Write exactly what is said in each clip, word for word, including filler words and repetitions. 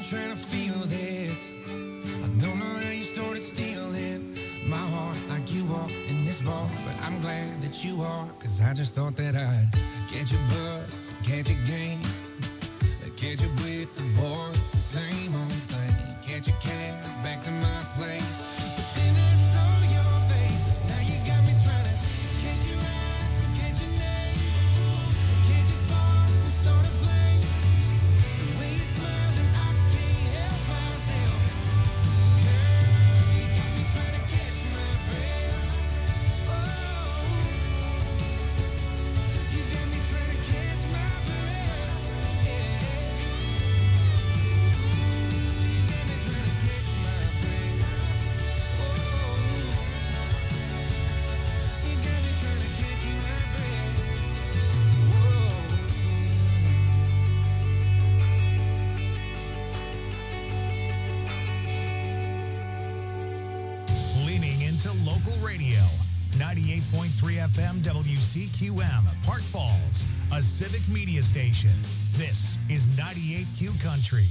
trying to feel this. I don't know how you started stealing my heart like you walk in this bar, but I'm glad that you are, cause I just thought that I'd catch your buzz, catch your game, catch you with the boys, the same old thing, catch your cab back to my place, but then I saw your face, now you got me trying to catch your eye, catch your name, catch your spark and start a flame, the way you smile and I can't help myself, girl, you got me trying to catch my breath, oh, you got me trying to catch my breath, yeah, you got me trying to catch my breath, oh, you got me trying to catch my breath, whoa. Leaning into local radio. ninety-eight point three F M W C Q M, Park Falls, a civic media station. This is ninety-eight Q Country.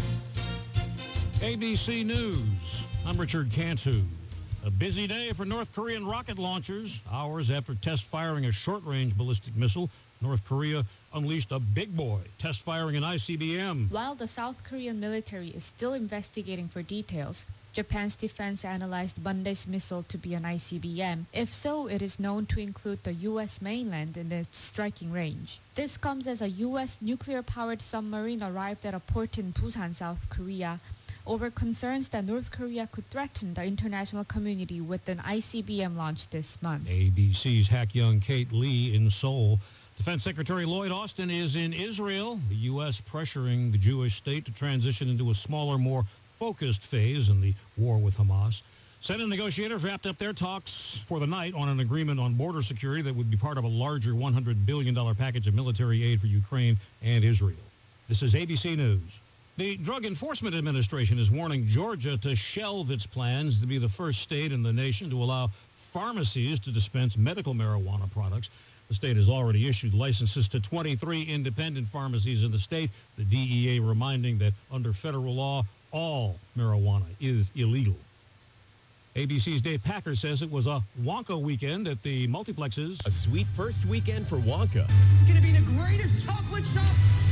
A B C News. I'm Richard Cantu. A busy day for North Korean rocket launchers. Hours after test firing a short-range ballistic missile, North Korea unleashed a big boy, test firing an I C B M. While the South Korean military is still investigating for details, Japan's defense analyzed Monday's missile to be an I C B M. If so, it is known to include the U S mainland in its striking range. This comes as a U S nuclear-powered submarine arrived at a port in Busan, South Korea, over concerns that North Korea could threaten the international community with an I C B M launch this month. A B C's Hak Young Kate Lee in Seoul. Defense Secretary Lloyd Austin is in Israel. The U S pressuring the Jewish state to transition into a smaller, more focused phase in the war with Hamas. Senate negotiators wrapped up their talks for the night on an agreement on border security that would be part of a larger one hundred billion dollars package of military aid for Ukraine and Israel. This is A B C News. The Drug Enforcement Administration is warning Georgia to shelve its plans to be the first state in the nation to allow pharmacies to dispense medical marijuana products. The state has already issued licenses to twenty-three independent pharmacies in the state, the D E A reminding that under federal law, all marijuana is illegal. A B C's Dave Packer says it was a Wonka weekend at the multiplexes. A sweet first weekend for Wonka. This is going to be the greatest chocolate shop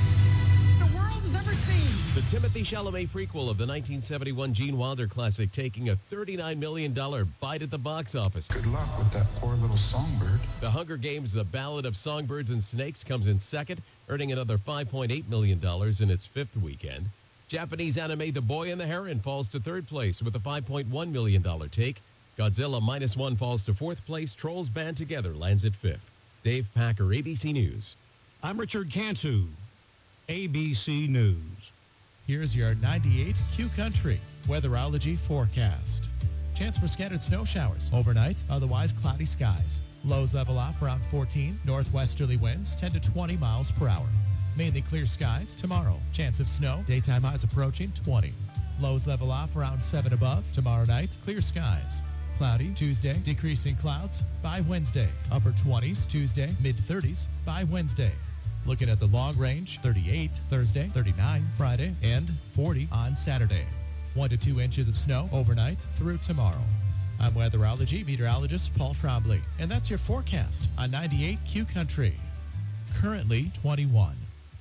the world has ever seen. The Timothée Chalamet prequel of the nineteen seventy-one Gene Wilder classic taking a thirty-nine million dollars bite at the box office. Good luck with that poor little songbird. The Hunger Games, The Ballad of Songbirds and Snakes comes in second, earning another five point eight million dollars in its fifth weekend. Japanese anime The Boy and the Heron falls to third place with a five point one million dollars take. Godzilla Minus One falls to fourth place. Trolls Band Together lands at fifth. Dave Packer, A B C News. I'm Richard Cantu, A B C News. Here's your ninety-eight Q Country weatherology forecast. Chance for scattered snow showers overnight, otherwise cloudy skies. Lows level off around fourteen, northwesterly winds ten to twenty miles per hour. Mainly clear skies tomorrow. Chance of snow, daytime highs approaching twenty. Lows level off around seven above. Tomorrow night, clear skies. Cloudy Tuesday, decreasing clouds by Wednesday. Upper twenties Tuesday, mid thirties by Wednesday. Looking at the long range, thirty-eight Thursday, thirty-nine Friday, and forty on Saturday. One to two inches of snow overnight through tomorrow. I'm weatherology meteorologist Paul Trombley, and that's your forecast on ninety-eight Q Country. Currently twenty-one.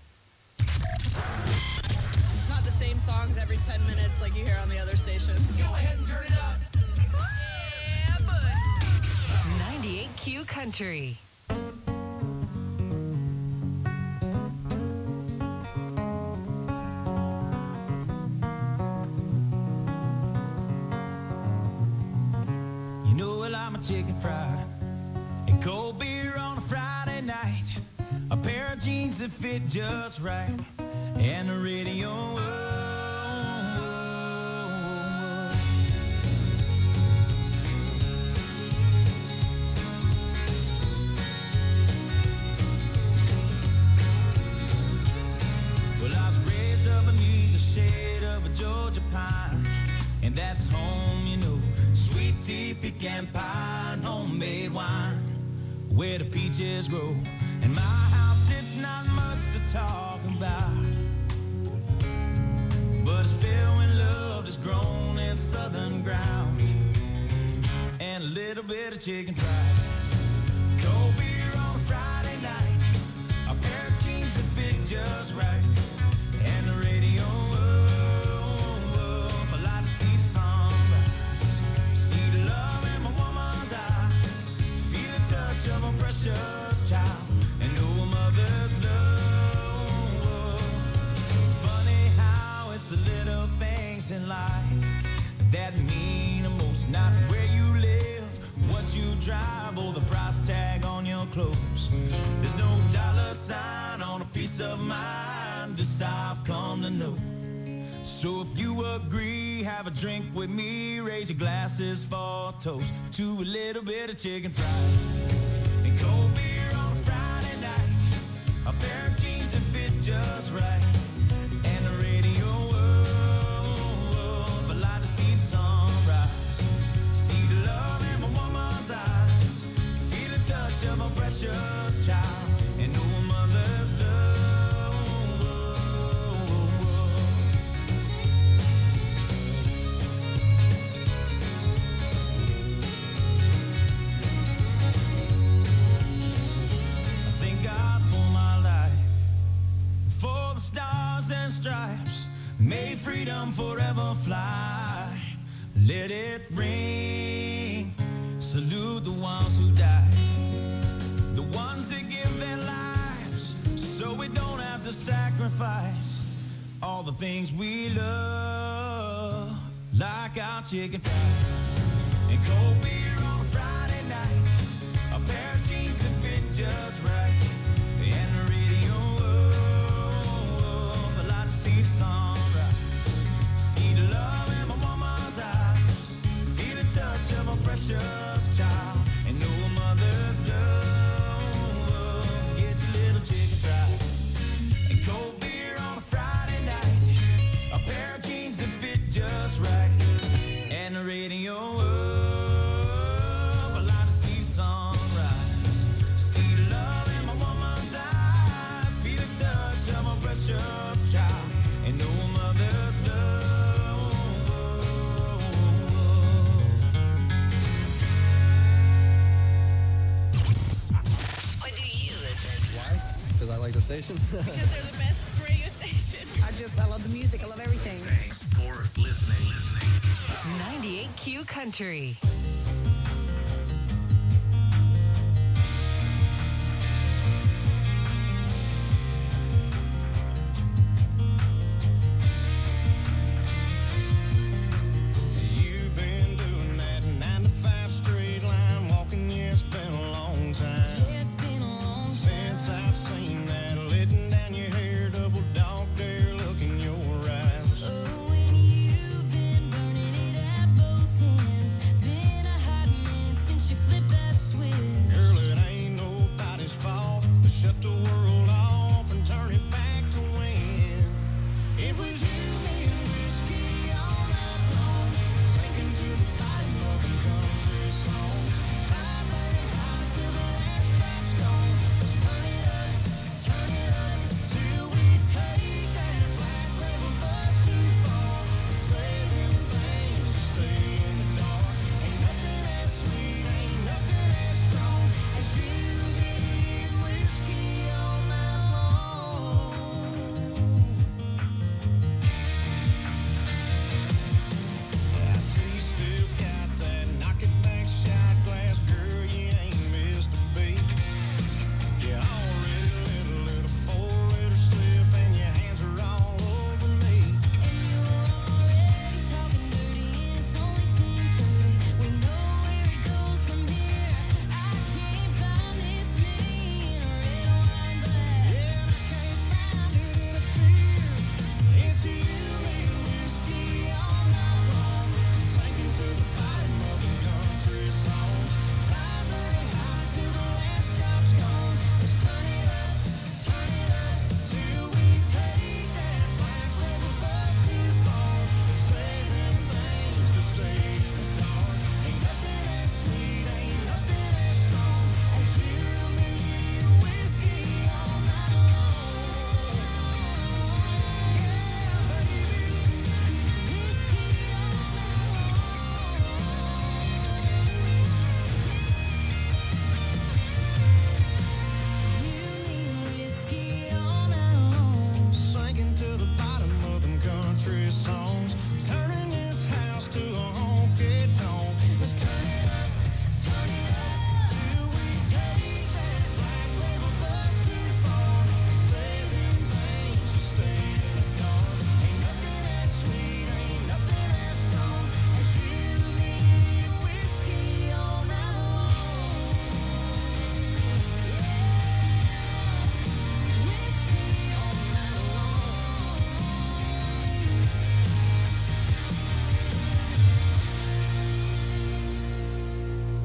It's not the same songs every ten minutes like you hear on the other stations. Go ahead and turn it up. Yeah, but ninety-eight Q Country. You know I like my chicken fried and cold beer on a Friday night, a pair of jeans that fit just right, and the radio. Oh, oh, oh. Well, I was raised up beneath the shade of a Georgia pine, and that's home, you know. Sweet tea, pecan pie, and homemade wine, where the peaches grow. In my house, it's not much to talk about, but it's and a little bit of chicken fried. Cold beer on a Friday night, a pair of jeans that fit just right, and the radio up. I like to see the sunrise, see the love in my woman's eyes, feel the touch of a precious child, and know a mother's love. It's funny how it's the little things in life that mean the most, not where you live, what you drive, or the price tag on your clothes. There's no dollar sign on a piece of mind, this I've come to know. So if you agree, have a drink with me, raise your glasses for a toast to a little bit of chicken fried and cold beer on a Friday night, a pair of jeans that fit just right, and the radio up. I like to see the sunrise, see the love in my woman's eyes, feel the touch of a precious child, and know a mother's love. I thank God for my life, for the stars and stripes, may freedom forever fly. Let it ring, salute the ones who died, the ones that give their lives so we don't have to sacrifice all the things we love, like our chicken fried and cold beer on a Friday night, a pair of jeans that fit just right, and the radio up. I like to see the sunrise, see the love in my woman's eyes, feel the touch of a precious child, and know a mother's love. Get your little chicken fried and cold beer on a Friday night, a pair of jeans that fit just right, and the radio up. I like to see the sunrise, see the love in my woman's eyes, feel the touch of a precious child, and know a mother's love. Why do you listen? Why? Because I like the station. Because they're the best radio station. I just, I love the music. I love everything. Thanks for listening. ninety-eight Q Country. You've been doing that nine to five straight line walking, yeah, it's been a long time. It's been a long Since I've seen that, letting down your hair, double dog dare look in your eyes. Oh, when you've been burning it at both ends, been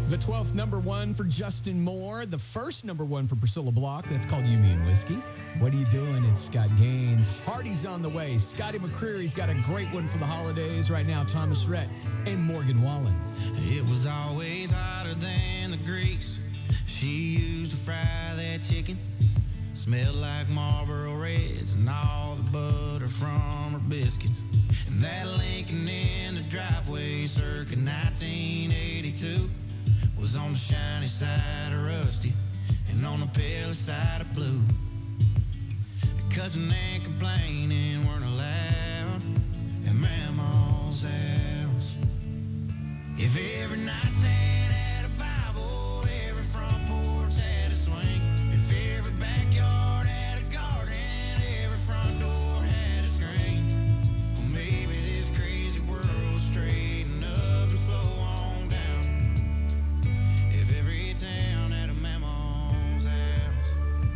The twelfth number one for Justin Moore. The first number one for Priscilla Block. That's called You, Me, and Whiskey. What are you doing? It's Scott Gaines. Hardy's on the way. Scotty McCreery's got a great one for the holidays right now. Thomas Rhett and Morgan Wallen. It was always hotter than the grease she used to fry that chicken. Smelled like Marlboro Reds and all the butter from her biscuits. And that Lincoln in the driveway circa nineteen eighty-two was on the shiny side of rusty and on the pale side of blue. Cousin and complaining weren't allowed at Mama's house. If every nightstand had a Bible, every front porch had a swing. If every backyard had a garden, every front door had a screen. Well, maybe this crazy world would straighten up and slow on down. If every town had a Mama's house.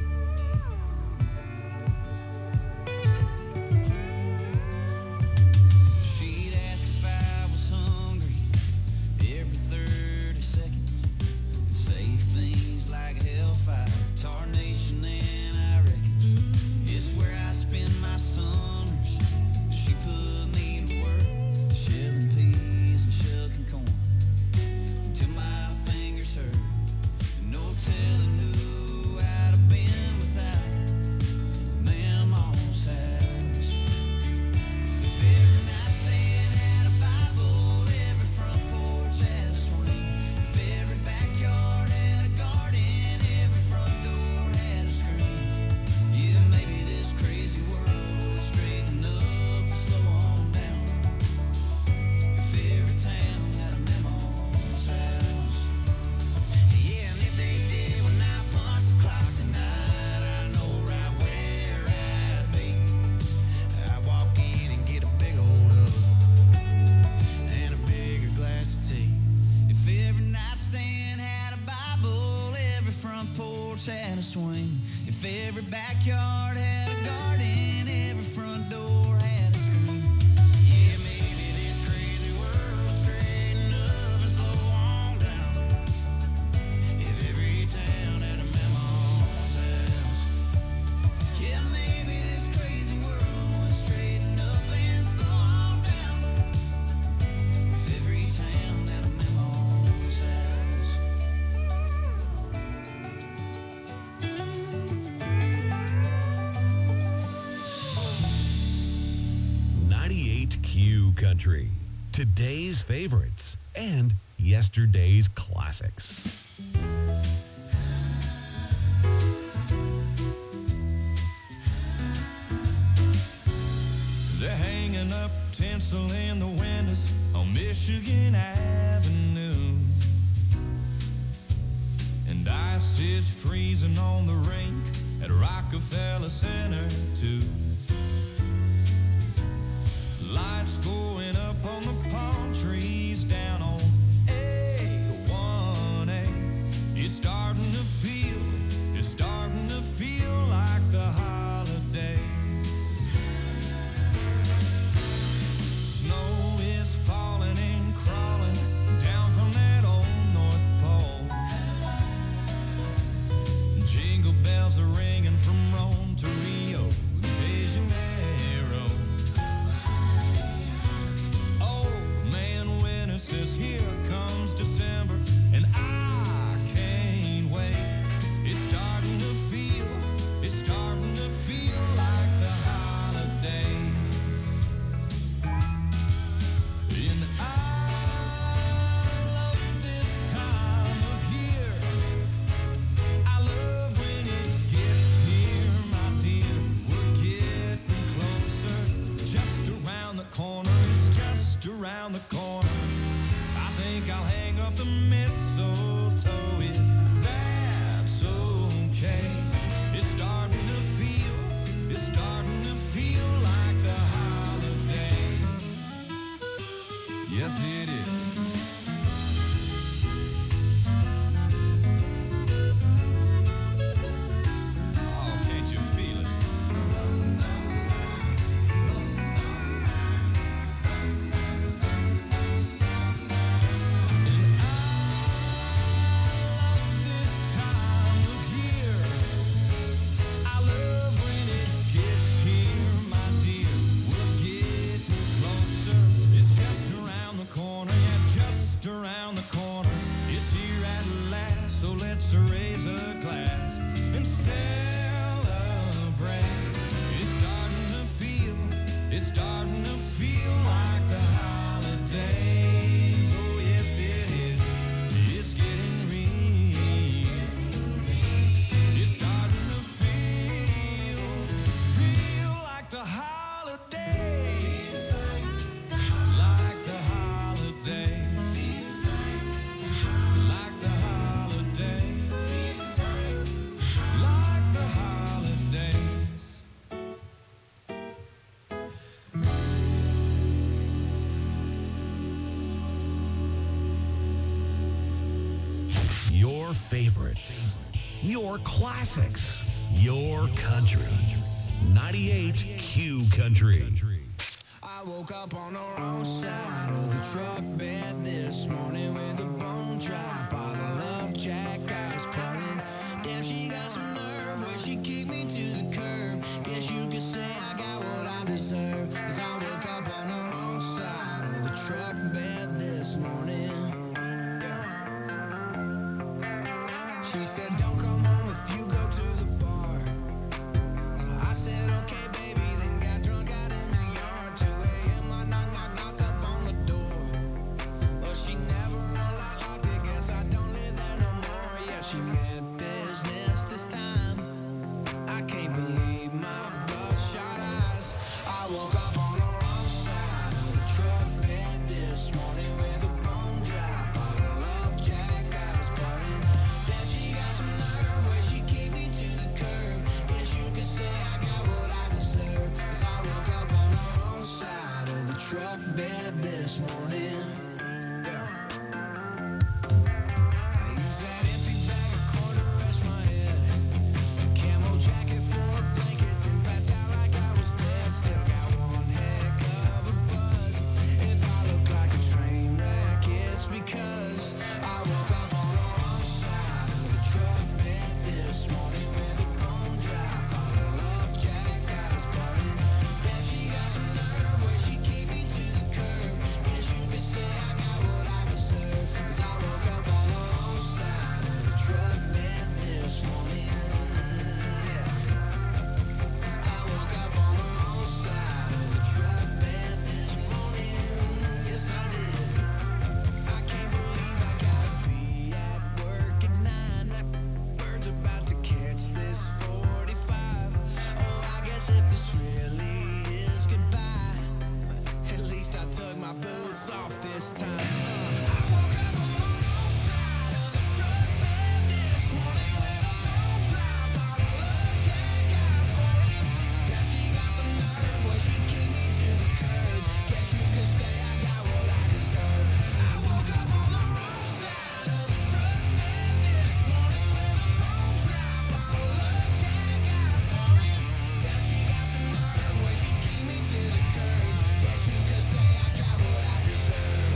She'd ask if I was hungry every thirty seconds and say things like hellfire, tarnation, and I reckons it's where I spend my summers. She put me to work, shelling peas and shucking corn until my fingers hurt. No telling who I'd have been without Mama's house. If every nightstand had a Bible, every front porch had a swing. If every backyard had a garden, every front door had a screen. Yeah, maybe this crazy world would straighten up and slow on down. If every town had a Mama's house. Yeah, and if they did, when I punch the clock tonight, I know right where I'd be. I'd walk in and get a big old hug and a bigger glass of tea. If every nightstand had a Bible, every front porch had a swing. If every backyard had a garden, every front door had a screen. Yeah, maybe this crazy world would straighten up and slow on down. If every town had a Mama's house. Yeah, maybe this crazy world would straighten up and slow on down. If every town had a Mama's house. ninety-eight Q Country. Today's favorites and yesterday's classics. They're hanging up tinsel in the windows on Michigan Avenue. And ice is freezing on the rink at Rockefeller Center, too. Lights going up on the palm trees down on A one A. It's starting to feel, it's starting to feel like the holidays. Snow is falling and crawling down from that old North Pole. Jingle bells are ringing from Rome to Rio de Janeiro. Oh man, winter says here comes December, and I can't wait. It's starting to feel, it's starting to feel like the holidays. And I love this time of year. I love when it gets here, my dear. We're getting closer. Just around the corner, it's just around the corner. I think I'll hang up the mistletoe if that's okay. It's starting to feel, it's starting to feel like the holidays. Yes, it is. Oh, can't you feel it? And I Your favorites. Your classics. Your country. ninety-eight Q Country. I woke up on the wrong side of the truck bed this morning with a bone dry bottle of Jack Ice pouring. Damn, she got some nerve where she kicked me to the curb. Guess you could say I got what I deserve. Cause I woke up on the wrong side of the truck bed this morning. Yeah. She said, don't come home if you go to the bar. I said, okay, baby, then got drunk out in the yard. two a.m. I knock, knock, knock up on the door. Well, she never unlocked, locked it. Guess I don't live there no more. Yeah, she meant business this time. I can't believe my bloodshot eyes. I woke up on the wrong side of the truck bed this morning with a bone dry bottle of Jack Ice pouring. Then she got some nerve where she kicked me to the curb. Guess you could say I got what I deserve. Cause I woke up on the wrong side of the truck bed this morning. Yeah. I use that empty bag of corn to rest my head. A camo jacket for a blanket, then passed out like I was dead. Still got one heck of a buzz. If I look like a train wreck, it's because I woke up on the wrong side of the truck bed this morning with a bone dry bottle of Jack Ice pouring. Then she got some nerve where she kicked me to the curb. Guess you could say I got what I deserve. Cause I woke up on the wrong side of the truck bed this morning. Yeah. I woke up on the wrong side of the truck bed this morning. Yes, I did. I can't believe I gotta be at work at nine. That bird's about to catch this forty-five. Oh, I guess if this really is goodbye, at least I took my boots off this time. Uh, I woke up on the wrong side of the truck bed this morning with a bone dry bottle of Jack Ice pouring. Guess she got some nerve where she kicked me to the curb. Guess you could say I got what I deserve. I woke up on the wrong side of the truck bed this morning with a bone dry bottle of Jack Ice pouring. Guess she got some nerve where she kicked me to the curb. Guess you could say I got what I deserve.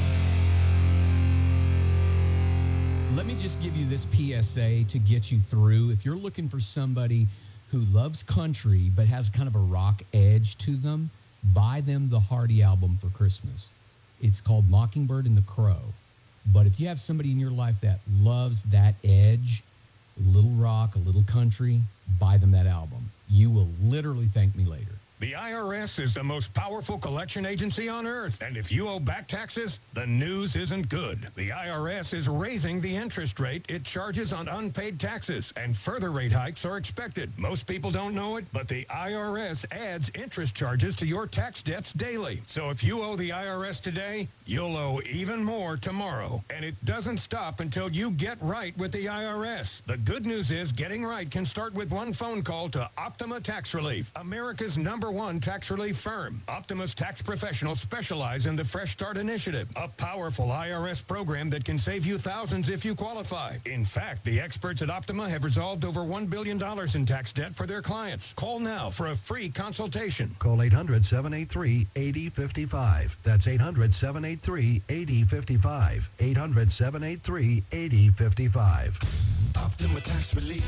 Let me just give you this P S A to get you through. If you're looking for somebody who loves country but has kind of a rock edge to them, buy them the Hardy album for Christmas. It's called Mockingbird and the Crow. But if you have somebody in your life that loves that edge, a little rock, a little country, buy them that album. You will literally thank me later. The I R S is the most powerful collection agency on earth, and if you owe back taxes, the news isn't good. The I R S is raising the interest rate it charges on unpaid taxes, and further rate hikes are expected. Most people don't know it, but the I R S adds interest charges to your tax debts daily. So if you owe the I R S today, you'll owe even more tomorrow. And it doesn't stop until you get right with the I R S. The good news is getting right can start with one phone call to Optima Tax Relief, America's number one tax relief firm. Optima's tax professionals specialize in the Fresh Start Initiative, a powerful I R S program that can save you thousands if you qualify. In fact, the experts at Optima have resolved over one billion dollars in tax debt for their clients. Call now for a free consultation. Call eight hundred, seven eight three, eight zero five five. That's eight hundred, seven eight three, eight zero five five. eight hundred, seven eight three, eight zero five five. Optima Tax Relief.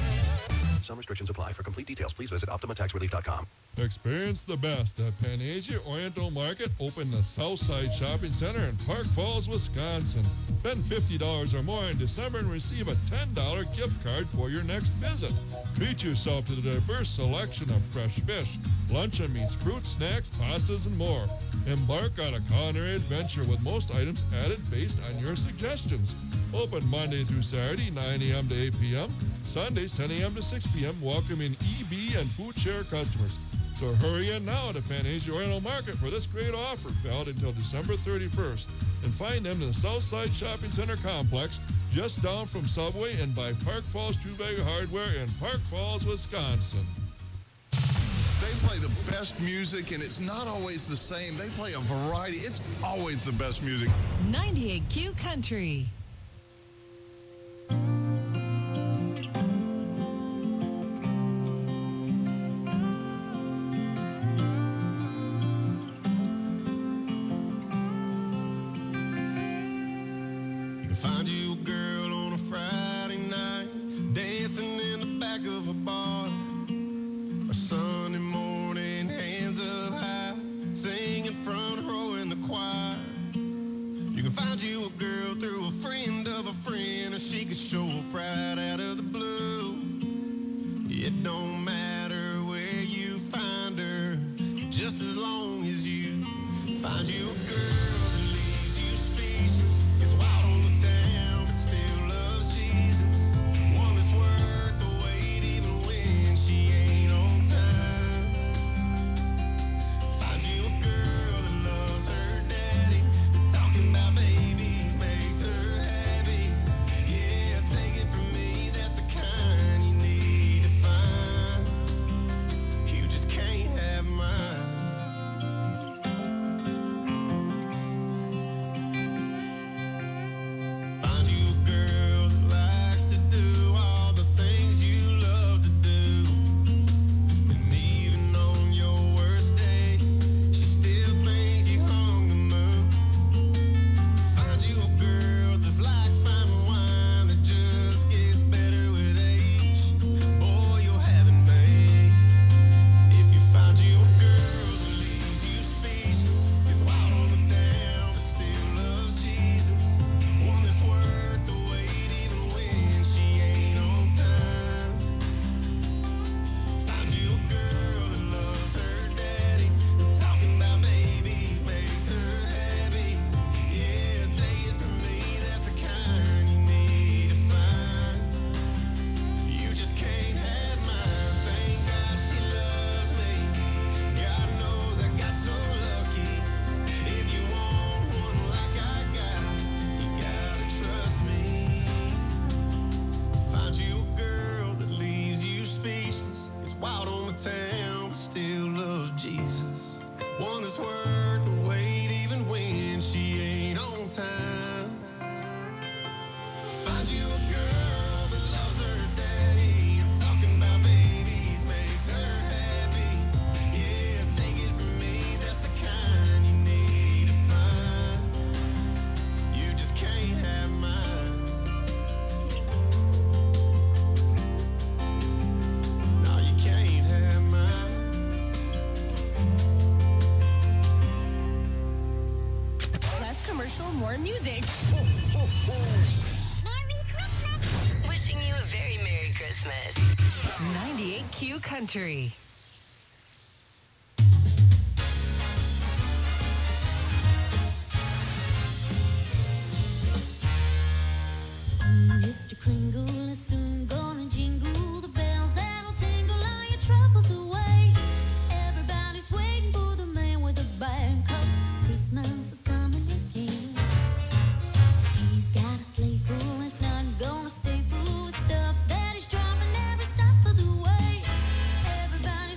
Some restrictions apply. For complete details, please visit optima tax relief dot com. Experience the best at Panasia Oriental Market, open the Southside Shopping Center in Park Falls, Wisconsin. Spend fifty dollars or more in December and receive a ten dollars gift card for your next visit. Treat yourself to the diverse selection of fresh fish, luncheon meats, fruits, snacks, pastas, and more. Embark on a culinary adventure with most items added based on your suggestions. Open Monday through Saturday, nine a.m. to eight p.m., Sundays, ten a.m. to six p.m., welcoming E B and food share customers. So hurry in now to Panasia Oriental Market for this great offer, valid until December thirty-first. And find them in the Southside Shopping Center complex, just down from Subway and by Park Falls True Hardware in Park Falls, Wisconsin. They play the best music, and it's not always the same. They play a variety. It's always the best music. ninety-eight Q Country. find you a girl on a Friday night, dancing in the back of a bar. Or Sunday morning, hands up high, singing front row in the choir. You can find you a girl through a friend of a friend, or she could show up right out of the blue. It don't matter where you find her, just as long as you find you a girl that leaves you speechless, gets wild on the town but still loves Jesus, one that's worth the wait even when she ain't on time. Find you a girl that loves her daddy, talking about babies makes her happy. Yeah, take it from me, that's the kind you need to find. You just can't have mine. Find you a girl that likes to do all the things you love to do, and even on your worst day, she still thinks you hung the moon. Find you a girl that's like fine wine that just gets better with age. Boy, you'll have it made. If you find you a girl that leaves you speechless, gets wild on the town but still loves Jesus, one that's worth the wait even when she ain't on time. Find you a girl that loves her daddy, talking about babies makes her happy. Yeah, take it from me, that's the kind you need to find. You just can't have mine. Thank God she loves me. God knows I got so lucky. If you want one like I got, you gotta trust me. Find you a girl that leaves you speechless, gets wild on the town but still loves Jesus, one that's worth the wait even when she ain't on time. Find you a girl that loves her daddy, and talking about babies makes her happy. Yeah, take it from me, that's the kind you need to find. You just can't have mine. No, you can't have mine. Less commercial, more music. Wishing you a very Merry Christmas. ninety-eight Q Country. Mister Kringle is soon gonna jingle the bells that'll tingle all your troubles away. Everybody's waiting for the man with the bag, 'cause Christmas is coming again. He's got a sleigh full, it's not gonna stay full with stuff that he's dropping every step of the way. Everybody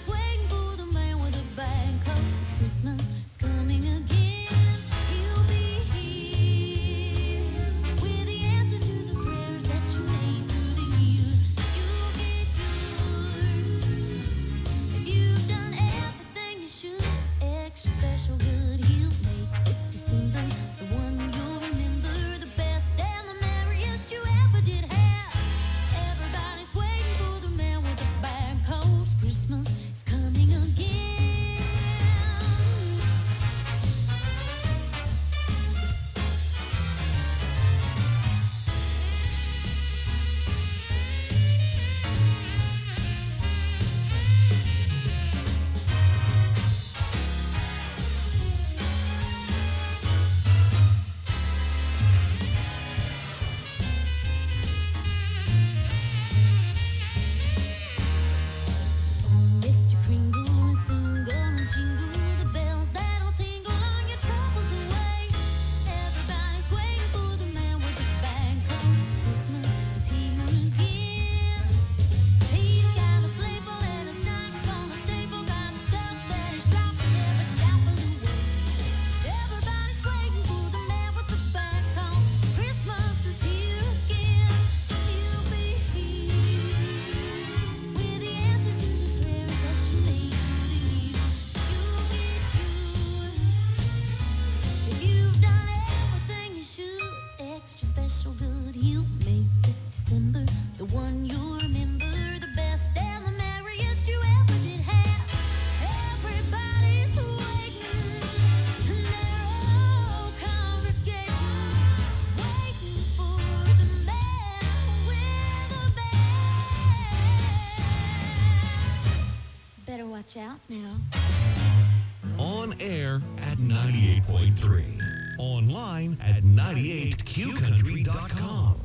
watch out now. On air at ninety-eight point three. Online at ninety-eight q country dot com.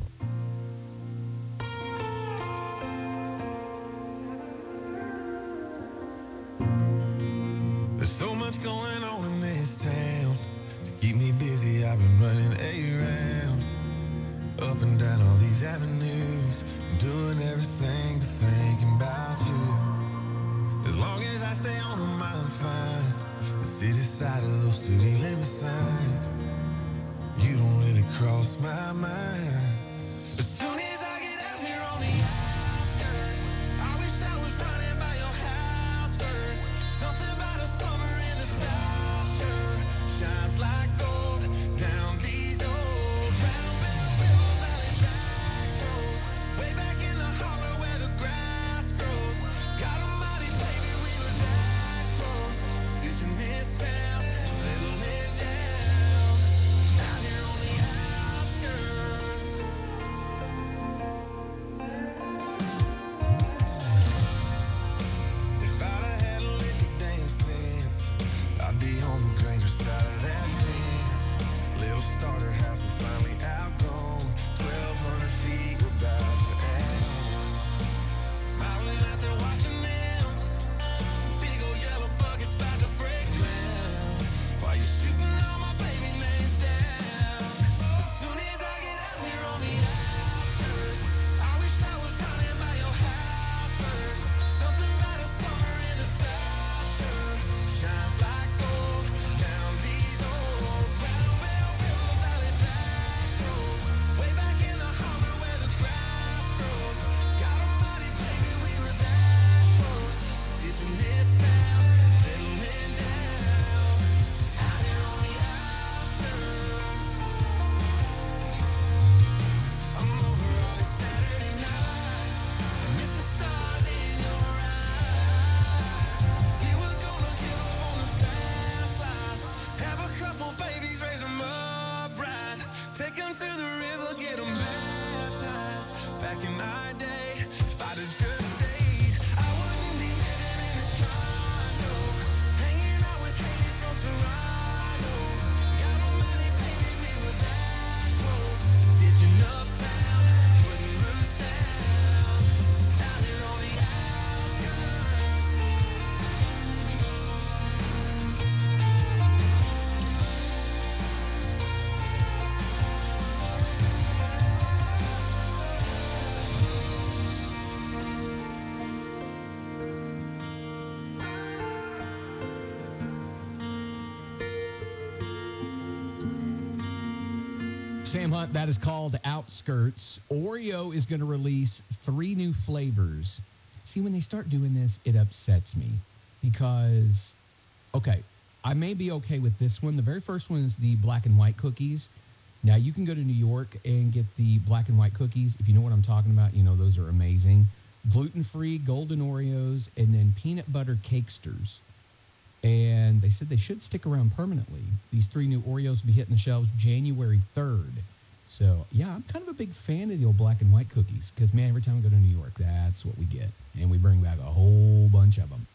There's so much going on in this town. To keep me busy, I've been running around. Up and down all these avenues. Doing everything but thinking about you. As long as I stay on them, I'm fine. The city side of those city limit signs. You don't really cross my mind. As soon as I get out here on the outskirts, I wish I was running by your house first. Something about a summer in the South sure shines like gold down these old round Bell River Valley back roads. Way back in the holler where the grass grows. God almighty, baby, we were that close. Ditching this town, settling down. Out here on the outskirts. If I'd have had a little damn sense, I'd be on the greater side of that fence. Little starter house, we're finally outgrown. Twelve hundred feet, we're about to add on. Smiling out there watching them. Big old yellow buckets about to break ground. While you're shooting all my baby names down. As soon as I get out here on the outskirts, I wish I was running by your house first. Something about a summer in the South sure shines like gold down these old round Bell River Valley back roads. Way back in the holler where the grass grows. God almighty, baby, we were that close. Ditching this town, settling down. Out here on the outskirts. I'm over all these Saturday nights. I miss the stars in your eyes. We were gonna give up on the fast life. Have a couple babies, raise them up right. Take them to the river, get them baptized. Back in our day, if I'd have just stayed, I wouldn't be living in this condo. Hanging out with Haiti from Toronto. God almighty, baby, we were that close. Ditching uptown, putting roots down. Out here on the outskirts. Sam Hunt, that is called Outskirts. Oreo is going to release three new flavors. See, when they start doing this, it upsets me because, okay, I may be okay with this one. The very first one is the black and white cookies. Now, you can go to New York and get the black and white cookies. If you know what I'm talking about, you know those are amazing. Gluten-free golden Oreos and then peanut butter cakesters. And they said they should stick around permanently. These three new Oreos will be hitting the shelves January third. So, yeah, I'm kind of a big fan of the old black and white cookies because, man, every time we go to New York, that's what we get. And we bring back a whole bunch of them.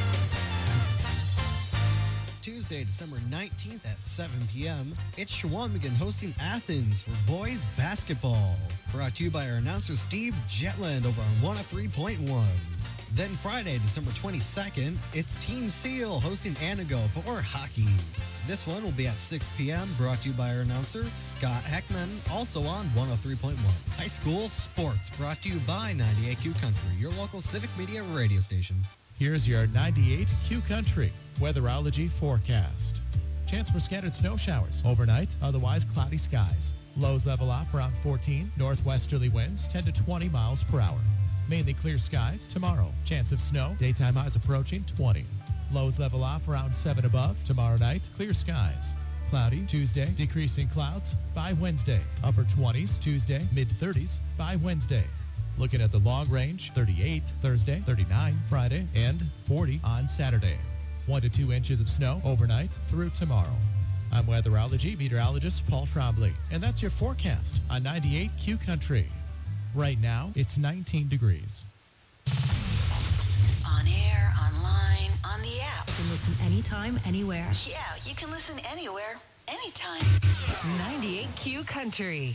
Tuesday, December nineteenth at seven p.m., it's Shawinigan hosting Athens for boys basketball. Brought to you by our announcer Steve Jetland over on one oh three point one. Then Friday, December twenty-second, it's Team Seal hosting Anago for hockey. This one will be at six p.m., brought to you by our announcer Scott Heckman, also on one oh three point one. High school sports, brought to you by ninety-eight Q Country, your local civic media radio station. Here's your ninety-eight Q Country weatherology forecast. Chance for scattered snow showers overnight, otherwise cloudy skies. Lows level off around fourteen, northwesterly winds ten to twenty miles per hour. Mainly clear skies tomorrow. Chance of snow, daytime highs approaching twenty. Lows level off around seven above. Tomorrow night, clear skies. Cloudy Tuesday, decreasing clouds by Wednesday. Upper twenties Tuesday, mid thirties by Wednesday. Looking at the long range, thirty-eight Thursday, thirty-nine Friday, and forty on Saturday. One to two inches of snow overnight through tomorrow. I'm weatherology meteorologist Paul Trombley, and that's your forecast on ninety-eight Q Country. Right now, it's nineteen degrees. On air, online, listen anytime, anywhere. Yeah, you can listen anywhere, anytime. ninety-eight Q Country.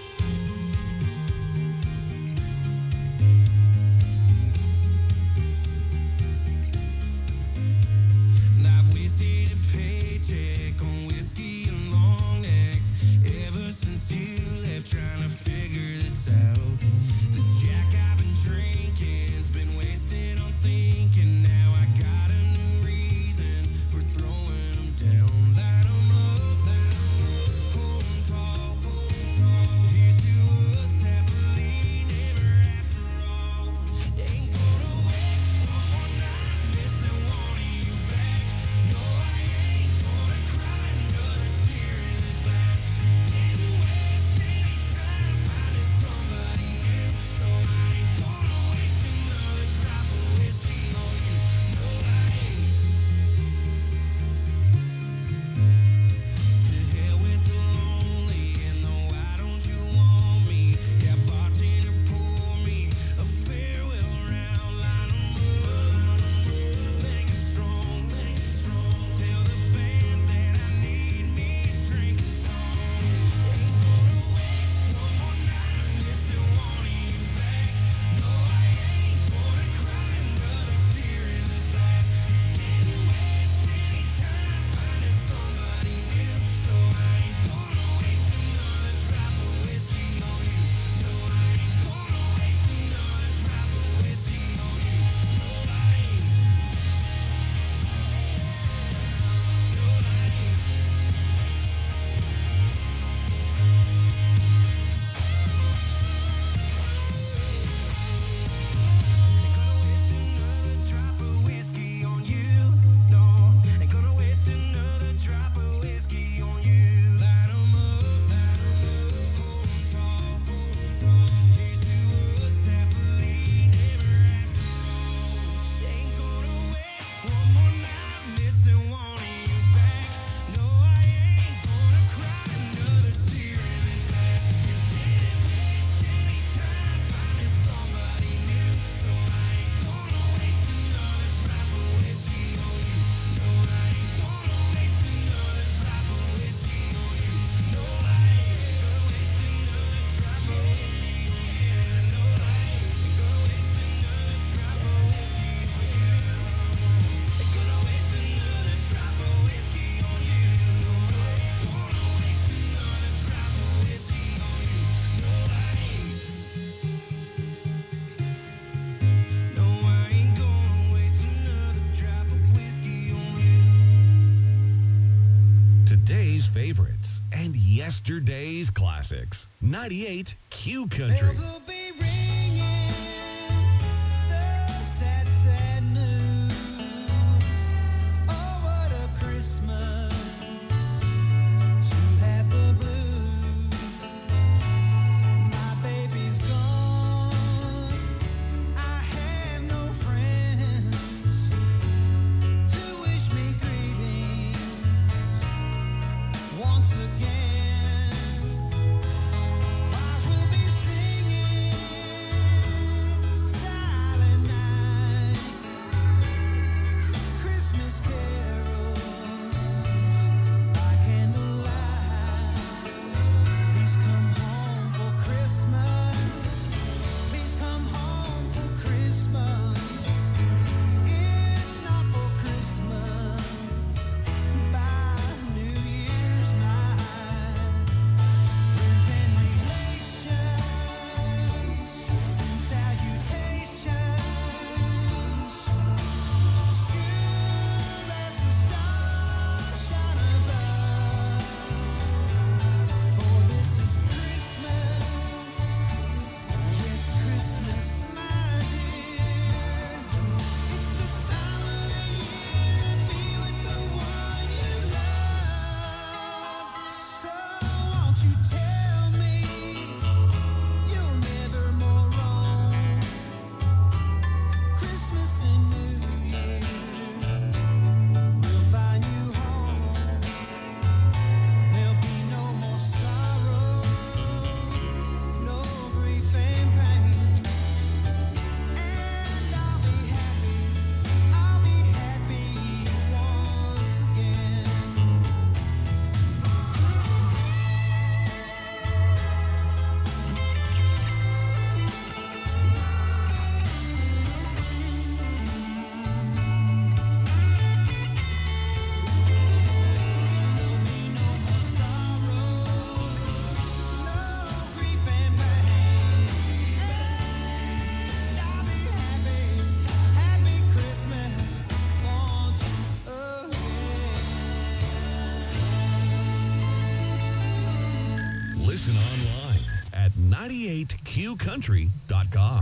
I've wasted a paycheck on whiskey and long necks ever since you left, trying to figure this out. This Jack I've been drinking's been wasted on thinking. Now I got a new reason for throwing them down. Light 'em up, light 'em up, hold 'em tall, hold 'em tall. Here's to us, happily never after all. Ain't gonna waste one more night missing one of you back. No, I ain't gonna cry another tear in this glass. Didn't waste any time finding somebody new, so I ain't gonna waste another drop of whiskey on you. No, I ain't. To hell with the lonely and the why don't you want me? Yeah, bartender, pour me a farewell round. Line 'em up, line 'em up, make 'em strong, make 'em strong. Tell the band that I need me a drink of song. Ain't gonna waste one more night missing one of you back. No, I ain't gonna cry another tear in this glass. Didn't waste any time finding somebody new, so I ain't gonna waste another drop of whiskey on you. No, I ain't gonna waste another drop of whiskey on you. No, I ain't. No, I ain't. Drop of whiskey on you. No, ain't gonna waste another drop of whiskey on you. Light 'em up, light 'em up, hold 'em tall, hold 'em tall. Here's to us, happily never after all. Ain't gonna waste one more night missing one of you back. No, I ain't gonna cry another tear in this glass. You didn't waste any time finding somebody new, so I ain't gonna waste another drop of whiskey on you. No, I ain't gonna waste another drop of whiskey on you. No, I ain't gonna waste another drop of whiskey on you. No, I ain't gonna waste another drop of whiskey on you. Ain't gonna waste another drop of whiskey on you. No, I ain't gonna waste another drop of whiskey on you. No, I ain't. No, I ain't gonna waste another drop of whiskey on you. Today's favorites and yesterday's classics. ninety-eight Q Country. Bells will be ringing the sad, sad news. Oh, what a Christmas to have the blues. My baby's gone. I have no friends to wish me greetings once again. Choirs will be singing silent night, Christmas carols by candlelight. Please come home for Christmas. Please come home for Christmas. If not for Christmas, by New Year's night. Friends and relations send salutations. Sure as the stars shine above. For this is Christmas. Yes, Christmas, my dear. It's the time of the year to be with the one you love. So won't you tell me you'll never more roam? Christmas and New Year will find you home. There'll be no more sorrow, no grief and pain. And I'll be happy, I'll be happy once Listen online at ninety-eight Q country dot com.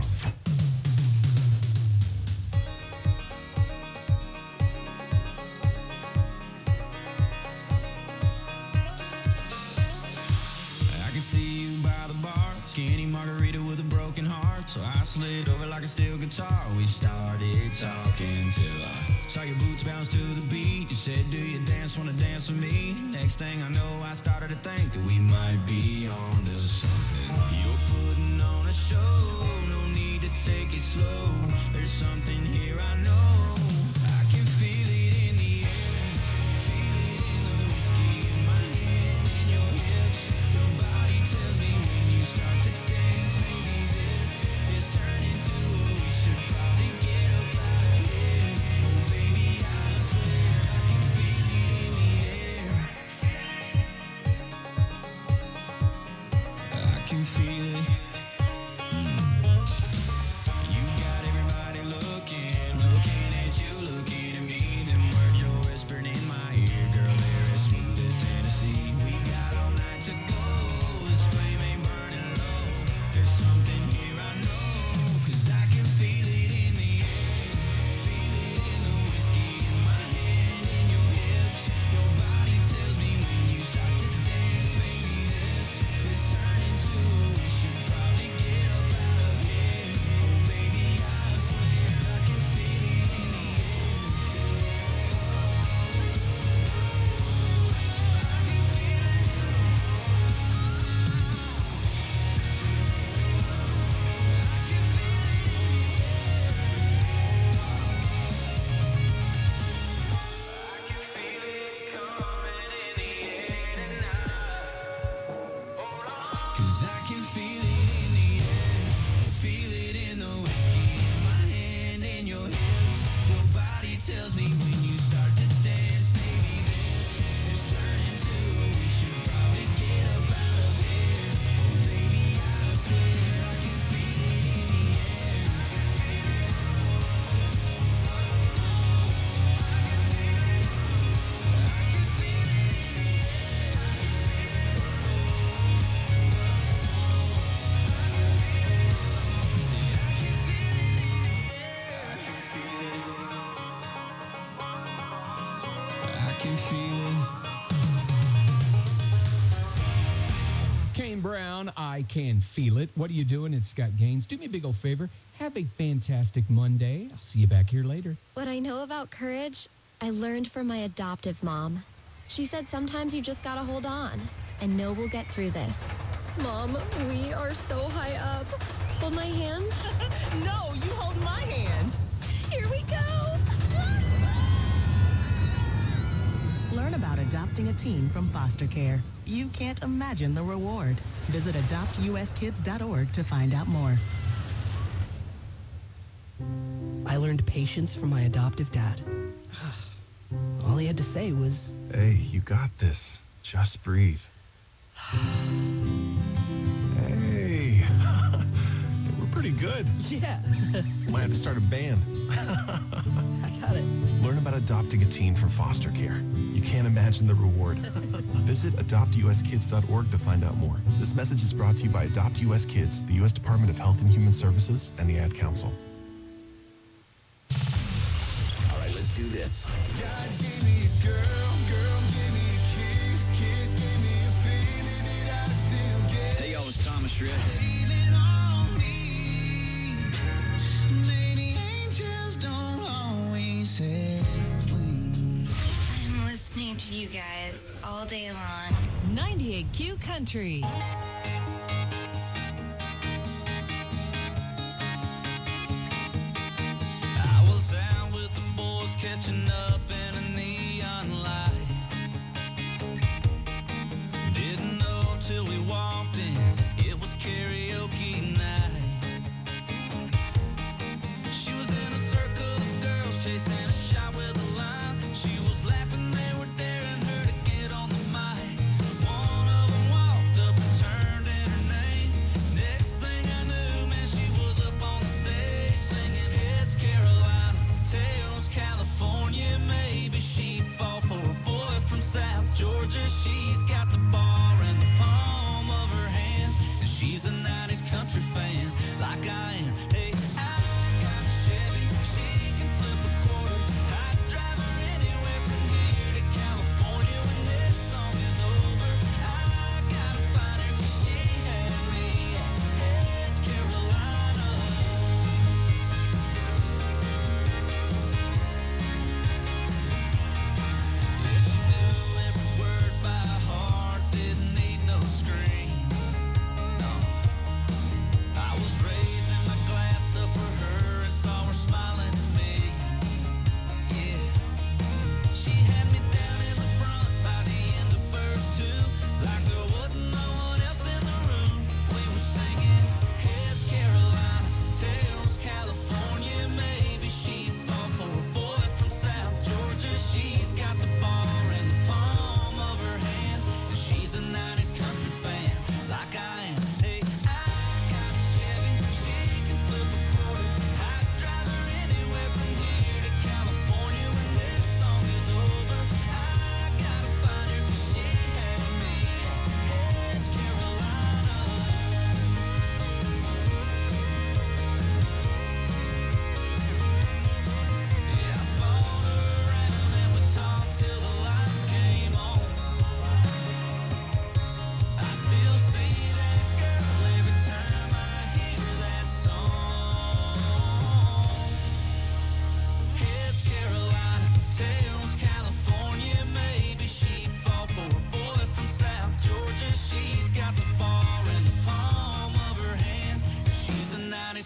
I can see you by the bar, skinny margarita with a broken heart. So I slid over like a steel guitar. We started talking till I saw your boots bounce to the beat. You said, do you dance, wanna dance with me? Next thing I know, I started to think that we might be on to something. You're putting on a show, no need to take it slow. There's something here I know. I can feel it in the air, feel it in the whiskey in my hand and your hips. Your body tells me when you start to dance, maybe this is turning to a we should probably get up out of here. Oh baby, I swear I can feel it in the air. I can feel it. You got everybody looking, looking at you, looking at me. Them words you're whispering in my ear, girl, they're as smooth as Tennessee. We got all night to go, this flame ain't burning low. There's something here I know, 'cause I can feel it in the air. Feel it in the whiskey in my hand and your hips. Your body tells me when you start to dance, baby, this is turning to a we should probably get up out of here. Oh baby, I swear I can feel it in the air. Cause I can feel it in the air, feel it in the whiskey in my hand and your hips. Your body tells me when you start to dance, baby, this is turning to a we should probably get up out of here. Oh baby, I swear I can feel it in the air. I can feel it. Kane Brown, I Can Feel It. What are you doing? It's Scott Gaines. Do me a big old favor. Have a fantastic Monday. I'll see you back here later. What I know about courage, I learned from my adoptive mom. She said sometimes you just gotta hold on and know we'll get through this. Mom, we are so high up. Hold my hand. No, you hold my hand. Here we go. Learn about adopting a teen from foster care. You can't imagine the reward. Visit adopt u s kids dot org to find out more. I learned patience from my adoptive dad. All he had to say was, Hey, you got this. Just breathe. Hey. We're pretty good. Yeah. Might have to start a band. I got it. Learn about adopting a teen from foster care. You can't imagine the reward. Visit adopt u s kids dot org to find out more. This message is brought to you by Adopt U S Kids, the U S Department of Health and Human Services, and the Ad Council. All right, let's do this. God gave me a girl, girl gave me a kiss, kiss gave me a feeling that I still get. Hey, y'all, it's Thomas Shred. Leaning on me. Maybe angels don't always have wings. I'm listening to you guys all day long. ninety-eight Q Country. I was out with the boys catching up in a neon light. Didn't know till we walked in, it was karaoke night. She was in a circle of girls chasing a shot with a line. She was laughing, they were daring her to get on the mic. One of them walked up and turned in her name. Next thing I knew, man, she was up on the stage singing Heads Carolina, Tails California.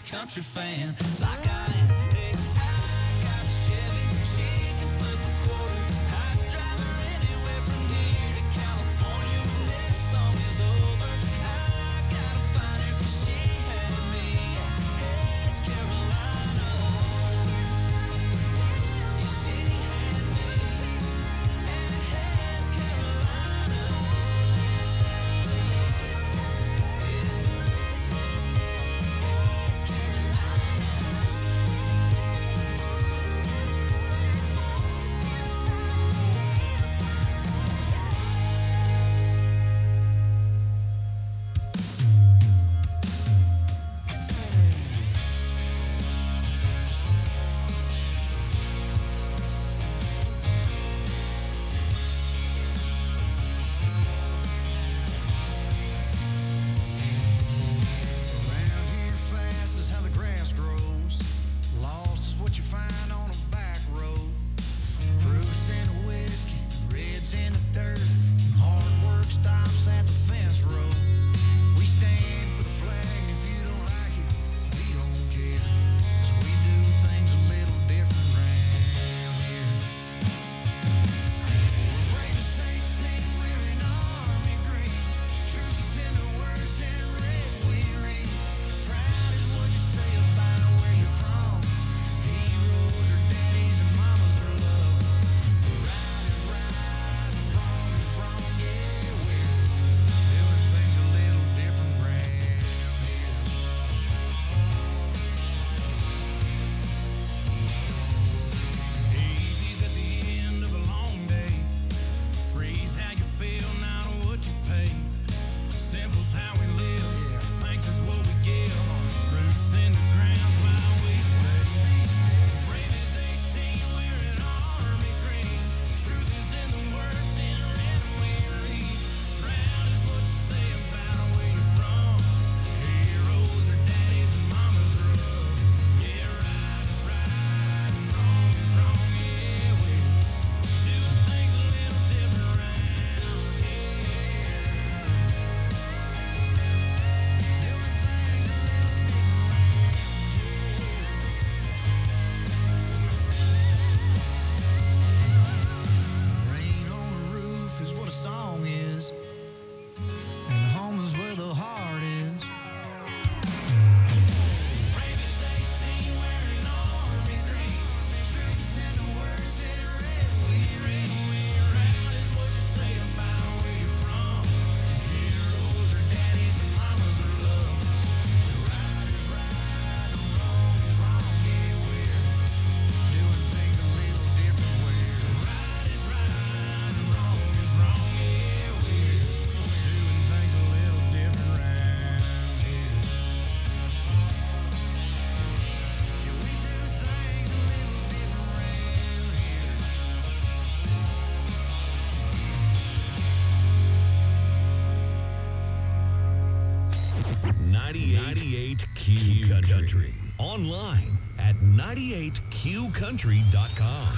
country fan, like I am. Hey, I got a Chevy, she can flip a quarter. I'd drive her anywhere from here to California when this song is over. I gotta find her 'cause she had me. Hey, it's Carolina. Yeah, she had me. And hey, it's Carolina. Around here fast is how the grass grows. Lost is what you find on a back road. Proofs in the whiskey, reds in the dirt. Hard work stops at the fence road. We stand for the flag, and if you don't like it, we don't care. 'Cause we do things a little different round here. We're brave as eighteen, wearing army green. Truth is in the words in red we read. Proud is what you say about where you're from. Heroes are daddies and mamas are love. Right is right and wrong is wrong, yeah, we're doing things a little different round here. Easy's at the end of a long day. Free's how you feel, not what you pay. Simple's how we live, thanks is what we give. Roots in the ground's why we stay. Brave as eighteen, wearing army green. Truth is in the words in red we read. Proud is what you say about where you're from. Heroes are daddies and mamas are love. Yeah, right is right and wrong is wrong, yeah, we're doing things a little different round here. Rain on the roof is what a song is, and home is where the heart is. Brave as eighteen, wearing army green. Truth is in the words in red we read. Proud is what you say about where you're from. Heroes are daddies and mamas are love. Right is right and wrong is wrong, yeah, we're doing things a little different. We're right is right and wrong is wrong, yeah, we're doing things a little different round here. Yeah, we do things a little different round here. ninety-eight Q Country. Online at ninety-eight q country dot com.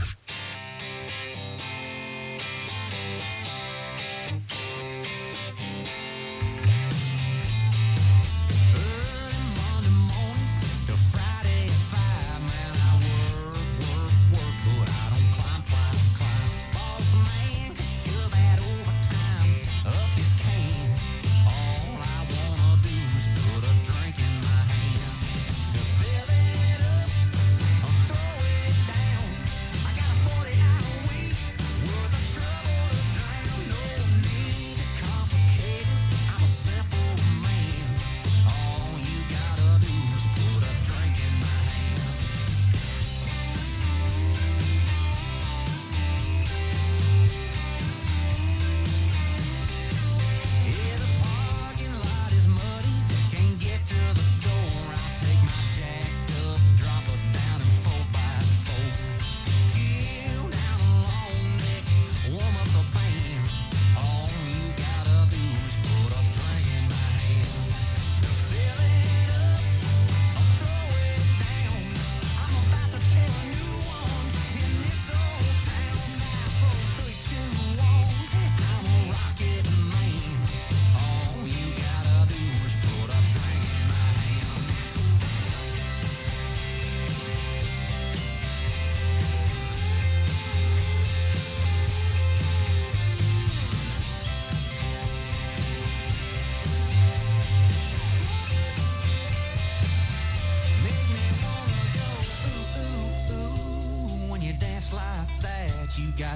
Early Monday morning to Friday at five, man, I work, work, work, but I don't climb, climb, climb. Boss man can shove that overtime up his can. All I wanna do is put a drink in my hand. To fill it up or throw it down, I gotta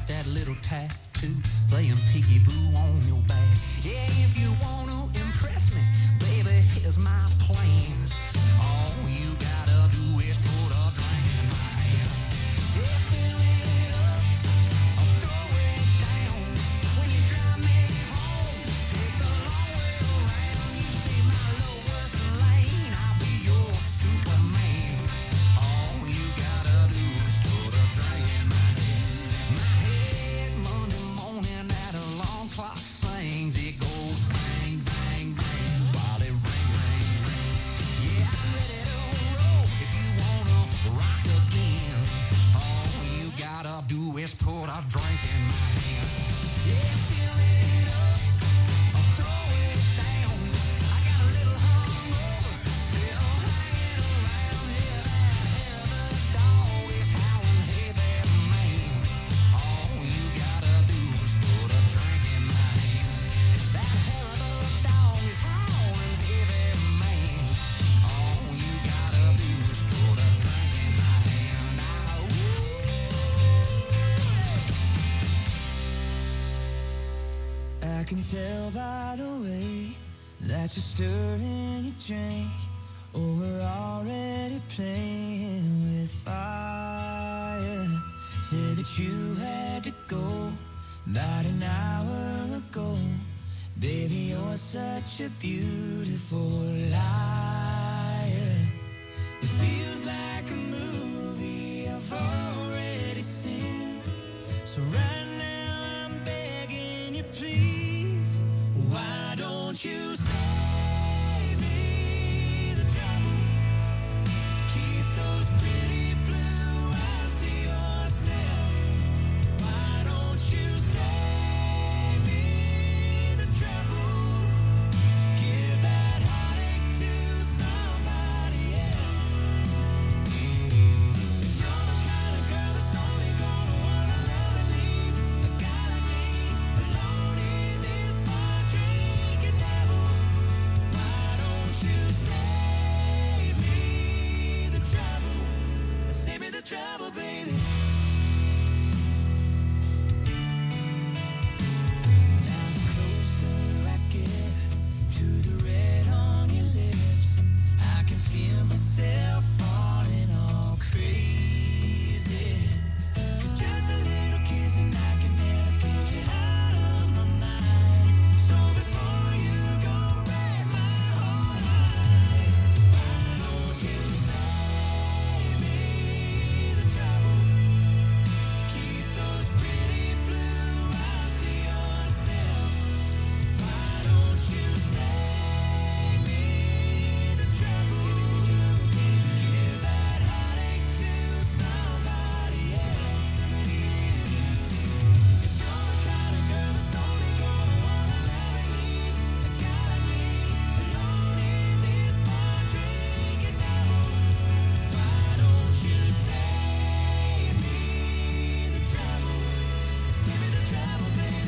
got that little tattoo playing peekaboo on your back. Yeah, if you want to impress me, baby, here's my plan. All you gotta do is put a drink in my hand. Yeah, fill it up, I'll throw it down. When you drive me home, take the long way around. You be my lowest lane, I'll be your Superman. All you gotta do is put a drink in my hand. My head Monday morning at alarm clock sings. It goes bang, bang, bang while it ring, ring, rings. Yeah, I'm ready to roll if you wanna rock again. All you gotta do is put a drink in my hand. Yeah, fill it up, I'll throw it down. I got a little hungover, still hanging around. Yeah, that hair of the dog is howling, hey there, man. All you gotta do is put a drink in my hand. That hair of the dog is howling, hey there, man. All you gotta do is put a drink in my hand. Now, I can tell by the way that you're stirring your drink. Oh, we're already playing with fire. Said that you had to go about an hour ago. Baby, you're such a beautiful liar. It feels like a movie I've already seen. So right now I'm begging you, please, why don't you save me the trouble? Keep those pretty blue eyes to yourself. Why don't you save me the trouble? Give that heartache to somebody else. If you're the kind of girl that's only gonna wanna love and leave a guy like me alone in this bar drinking devil, why don't you save me the trouble? Save me the trouble, baby. Now the closer I get to the red on your lips, I can feel myself falling all crazy. 'Cause just a little kiss and I can never get you out of my mind. So before you go wreck my whole life, why don't you save me the trouble? Keep those pretty blue eyes to yourself. Why don't you save me the trouble? Give that heartache to somebody else. If you're the kind of girl that's only gonna wanna love and leave a guy like me alone in this bar drinking devil, why don't you save me the trouble? Save me the trouble, baby.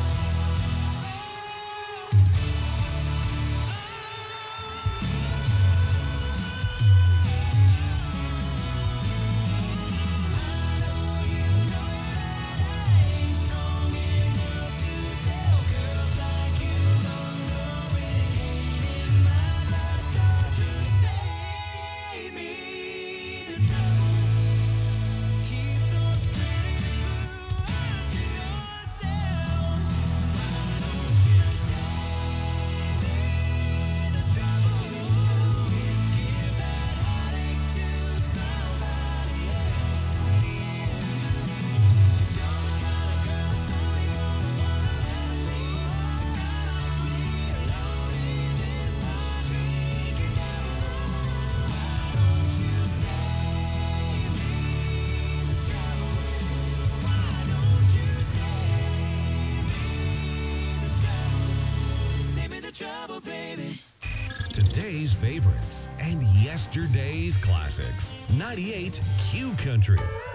Save me the trouble, baby. Today's favorites and yesterday's classics. ninety-eight Q Country.